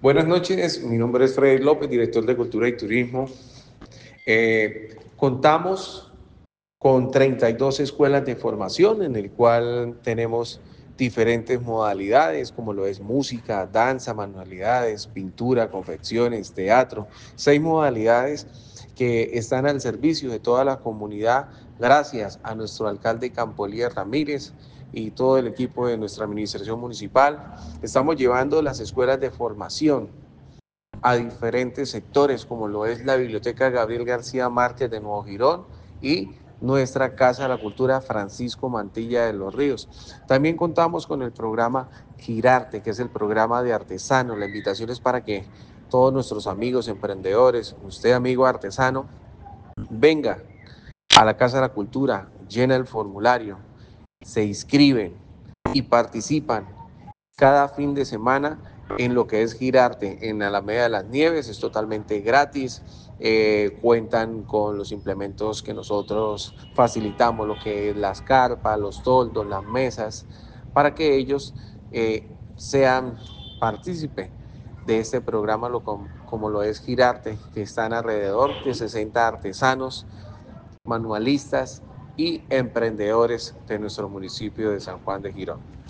Buenas noches, mi nombre es Freddy López, director de Cultura y Turismo. Contamos con 32 escuelas de formación en el cual tenemos diferentes modalidades como lo es música, danza, manualidades, pintura, confecciones, teatro, 6 modalidades que están al servicio de toda la comunidad gracias a nuestro alcalde Campolier Ramírez y todo el equipo de nuestra administración municipal. Estamos llevando las escuelas de formación a diferentes sectores, como lo es la Biblioteca Gabriel García Márquez de Nuevo Girón y nuestra Casa de la Cultura Francisco Mantilla de los Ríos. También contamos con el programa Girarte, que es el programa de artesanos. La invitación es para que todos nuestros amigos emprendedores, usted amigo artesano, venga a la Casa de la Cultura, llena el formulario, se inscriben y participan cada fin de semana en lo que es Girarte en Alameda de las Nieves. Es totalmente gratis. Cuentan con los implementos que nosotros facilitamos, lo que es las carpas, los toldos, las mesas, para que ellos sean partícipes de este programa como lo es Girarte, que están alrededor de 60 artesanos, manualistas y emprendedores de nuestro municipio de San Juan de Girón.